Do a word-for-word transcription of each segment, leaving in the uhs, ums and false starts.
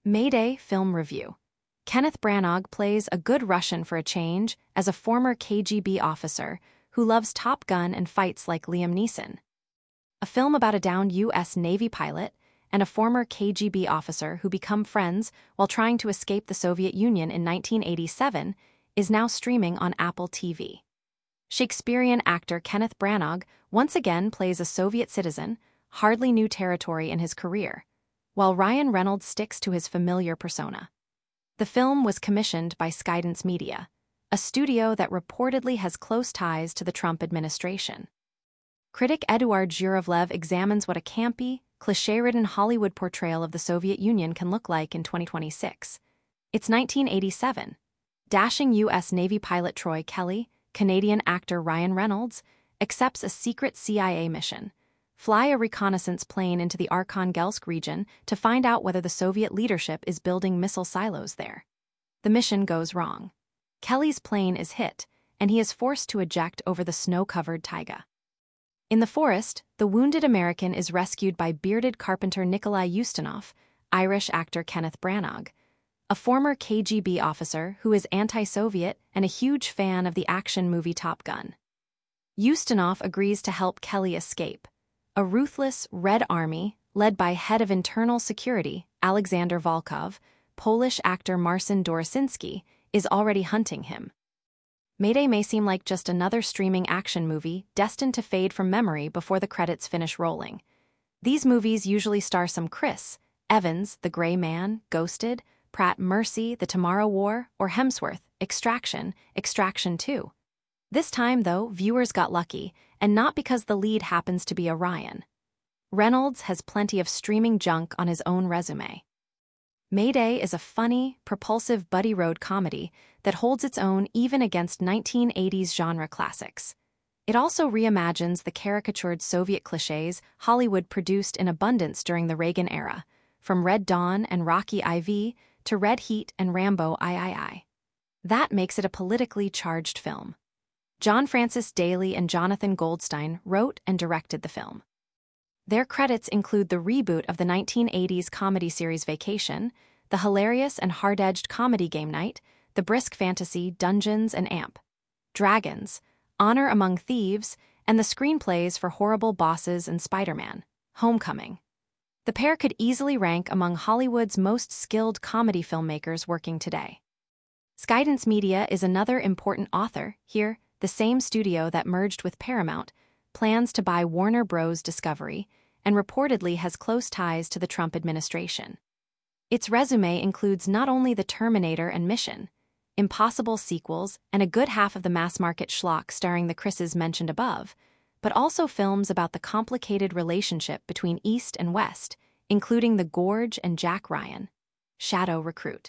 Mayday Film Review. Kenneth Branagh plays a good Russian for a change as a former K G B officer who loves Top Gun and fights like Liam Neeson. A film about a downed U S Navy pilot and a former K G B officer who become friends while trying to escape the Soviet Union in nineteen eighty-seven is now streaming on Apple T V. Shakespearean actor Kenneth Branagh once again plays a Soviet citizen, hardly new territory in his career, while Ryan Reynolds sticks to his familiar persona. The film was commissioned by Skydance Media, a studio that reportedly has close ties to the Trump administration. Critic Eduard Zhuravlev examines what a campy, cliché-ridden Hollywood portrayal of the Soviet Union can look like in twenty twenty-six. It's nineteen eighty-seven. Dashing U S Navy pilot Troy Kelly, Canadian actor Ryan Reynolds, accepts a secret C I A mission: fly a reconnaissance plane into the Arkhangelsk region to find out whether the Soviet leadership is building missile silos there. The mission goes wrong. Kelly's plane is hit, and he is forced to eject over the snow-covered taiga. In the forest, the wounded American is rescued by bearded carpenter Nikolai Ustinov, Irish actor Kenneth Branagh, a former K G B officer who is anti-Soviet and a huge fan of the action movie Top Gun. Ustinov agrees to help Kelly escape. A ruthless Red Army, led by head of internal security Alexander Volkov, Polish actor Marcin Dorosinski, is already hunting him. Mayday may seem like just another streaming action movie destined to fade from memory before the credits finish rolling. These movies usually star some Chris Evans, The Gray Man, Ghosted, Pratt, Mercy, The Tomorrow War, or Hemsworth, Extraction, Extraction two. This time, though, viewers got lucky, and not because the lead happens to be a Ryan. Reynolds has plenty of streaming junk on his own resume. Mayday is a funny, propulsive buddy road comedy that holds its own even against nineteen eighties genre classics. It also reimagines the caricatured Soviet clichés Hollywood produced in abundance during the Reagan era, from Red Dawn and Rocky four to Red Heat and Rambo three. That makes it a politically charged film. John Francis Daley and Jonathan Goldstein wrote and directed the film. Their credits include the reboot of the nineteen eighties comedy series Vacation, the hilarious and hard-edged comedy Game Night, the brisk fantasy Dungeons and Amp, Dragons, Honor Among Thieves, and the screenplays for Horrible Bosses and Spider-Man: Homecoming. The pair could easily rank among Hollywood's most skilled comedy filmmakers working today. Skydance Media is another important author here. The same studio that merged with Paramount plans to buy Warner Bros. Discovery and reportedly has close ties to the Trump administration. Its resume includes not only The Terminator and Mission Impossible sequels and a good half of the mass-market schlock starring the Chris's mentioned above, but also films about the complicated relationship between East and West, including The Gorge and Jack Ryan, Shadow Recruit.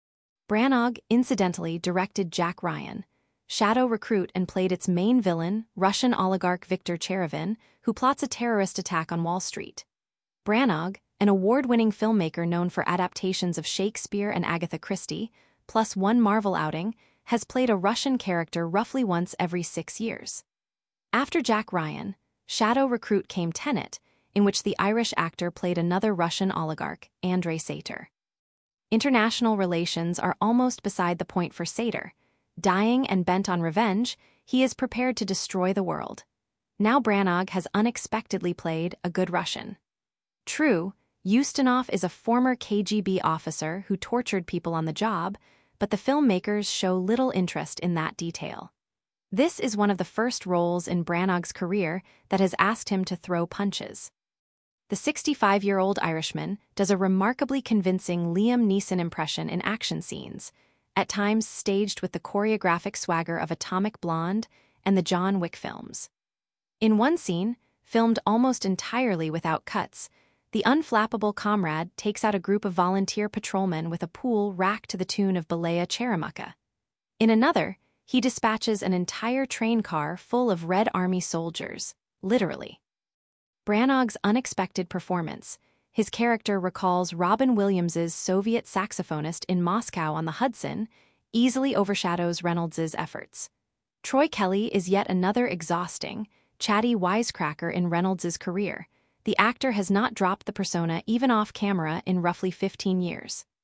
Branagh incidentally directed Jack Ryan, Shadow Recruit, and played its main villain, Russian oligarch Viktor Cherevin, who plots a terrorist attack on Wall Street. Branagh, an award-winning filmmaker known for adaptations of Shakespeare and Agatha Christie, plus one Marvel outing, has played a Russian character roughly once every six years. After Jack Ryan, Shadow Recruit came Tenet, in which the Irish actor played another Russian oligarch, Andrei Sater. International relations are almost beside the point for Sater. Dying and bent on revenge, he is prepared to destroy the world. Now Branagh has unexpectedly played a good Russian. True, Ustinov is a former K G B officer who tortured people on the job, but the filmmakers show little interest in that detail. This is one of the first roles in Branagh's career that has asked him to throw punches. The sixty-five-year-old Irishman does a remarkably convincing Liam Neeson impression in action scenes, at times staged with the choreographic swagger of Atomic Blonde and the John Wick films. In one scene, filmed almost entirely without cuts, the unflappable comrade takes out a group of volunteer patrolmen with a pool racked to the tune of Belaya Cheremuka. In another, he dispatches an entire train car full of Red Army soldiers, literally. Branagh's unexpected performance. His character recalls Robin Williams's Soviet saxophonist in Moscow on the Hudson, easily overshadows Reynolds's efforts. Troy Kelly is yet another exhausting, chatty wisecracker in Reynolds's career. The actor has not dropped the persona even off camera in roughly fifteen years.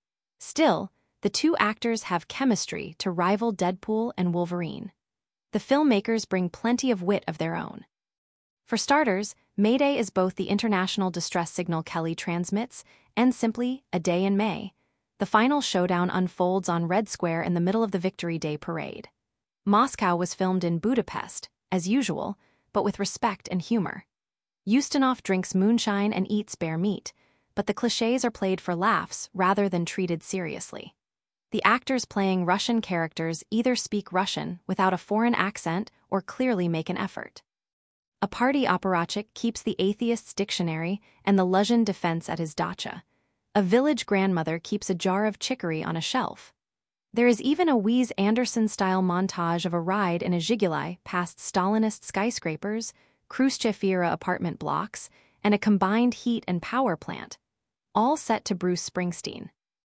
Still, the two actors have chemistry to rival Deadpool and Wolverine. The filmmakers bring plenty of wit of their own. For starters, Mayday is both the international distress signal Kelly transmits and simply a day in May. The final showdown unfolds on Red Square in the middle of the Victory Day parade. Moscow was filmed in Budapest, as usual, but with respect and humor. Ustinov drinks moonshine and eats bear meat, but the clichés are played for laughs rather than treated seriously. The actors playing Russian characters either speak Russian without a foreign accent or clearly make an effort. A party apparatchik keeps the atheist's dictionary and the Luzhin defense at his dacha. A village grandmother keeps a jar of chicory on a shelf. There is even a Wes Anderson-style montage of a ride in a Zhigulai past Stalinist skyscrapers, Khrushchev-era apartment blocks, and a combined heat and power plant, all set to Bruce Springsteen.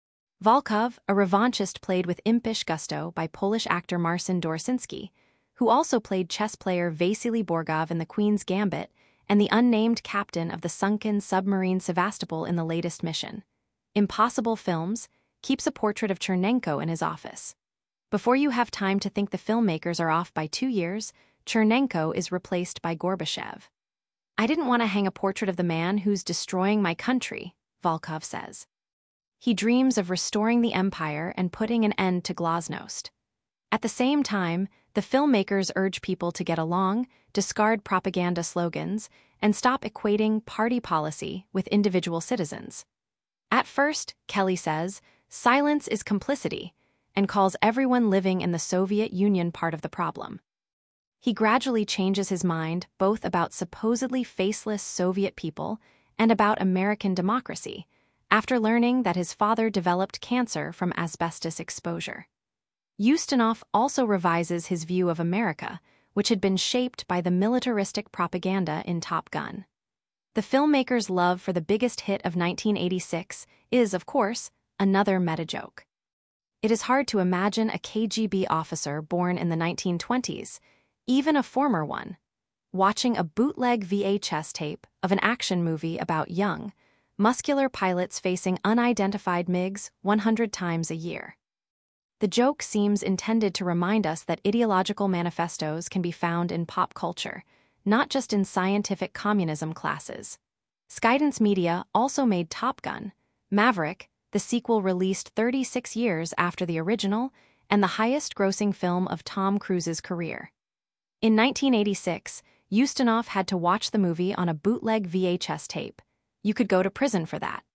Volkov, a revanchist played with impish gusto by Polish actor Marcin Dorsinski, who also played chess player Vasily Borgov in The Queen's Gambit and the unnamed captain of the sunken submarine Sevastopol in the latest mission. Impossible Films keeps a portrait of Chernenko in his office. Before you have time to think the filmmakers are off by two years, Chernenko is replaced by Gorbachev. "I didn't want to hang a portrait of the man who's destroying my country," Volkov says. He dreams of restoring the empire and putting an end to glasnost. At the same time, the filmmakers urge people to get along, discard propaganda slogans, and stop equating party policy with individual citizens. At first, Kelly says, silence is complicity, and calls everyone living in the Soviet Union part of the problem. He gradually changes his mind both about supposedly faceless Soviet people and about American democracy, after learning that his father developed cancer from asbestos exposure. Ustinov also revises his view of America, which had been shaped by the militaristic propaganda in Top Gun. The filmmaker's love for the biggest hit of nineteen eighty-six is, of course, another meta-joke. It is hard to imagine a K G B officer born in the nineteen twenties, even a former one, watching a bootleg V H S tape of an action movie about young, muscular pilots facing unidentified MiGs one hundred times a year. The joke seems intended to remind us that ideological manifestos can be found in pop culture, not just in scientific communism classes. Skydance Media also made Top Gun, Maverick, the sequel released thirty-six years after the original and the highest-grossing film of Tom Cruise's career. In nineteen eighty-six, Ustinov had to watch the movie on a bootleg V H S tape. You could go to prison for that.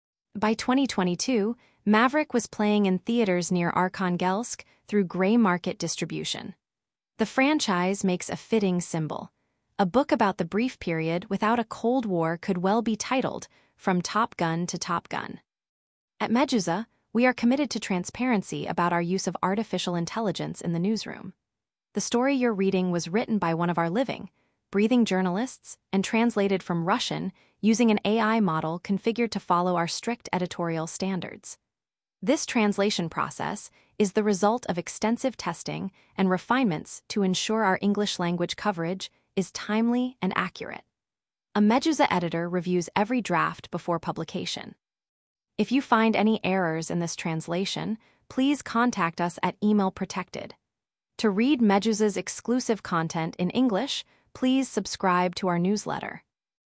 By twenty twenty-two, Maverick was playing in theaters near Arkhangelsk through gray market distribution. The franchise makes a fitting symbol. A book about the brief period without a Cold War could well be titled From Top Gun to Top Gun. At Meduza, we are committed to transparency about our use of artificial intelligence in the newsroom. The story you're reading was written by one of our living, breathing journalists and translated from Russian using an A I model configured to follow our strict editorial standards. This translation process is the result of extensive testing and refinements to ensure our English language coverage is timely and accurate. A Meduza editor reviews every draft before publication. If you find any errors in this translation, please contact us at Email Protected. To read Meduza's exclusive content in English, please subscribe to our newsletter.